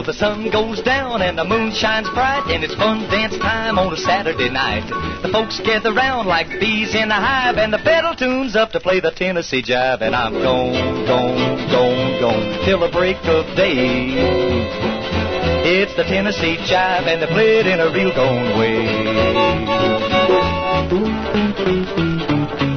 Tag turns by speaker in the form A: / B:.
A: the sun goes down and the moon shines bright, and it's fun dance time on a Saturday night. The folks gather round like bees in a hive, and the fiddle tunes up to play the Tennessee jive. And I'm gone, gone, gone, gone till the break of day. It's the Tennessee jive, and they play it in a real gone way.